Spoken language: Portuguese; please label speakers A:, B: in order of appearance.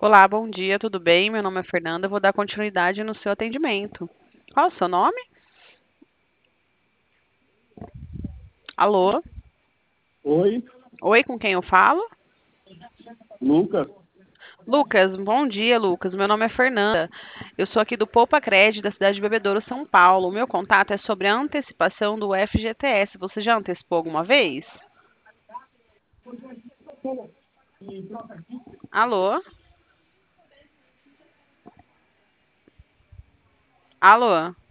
A: Olá, bom dia, tudo bem? Meu nome é Fernanda, eu vou dar continuidade no seu atendimento. Qual é o seu nome? Alô?
B: Oi,
A: Oi, com quem eu falo?
B: Lucas.
A: Lucas, bom dia, Lucas. Meu nome é Fernanda. Eu sou aqui do Poupa Crédito da cidade de Bebedouro, São Paulo. O meu contato é sobre a antecipação do FGTS. Você já antecipou alguma vez? Alô? Alô?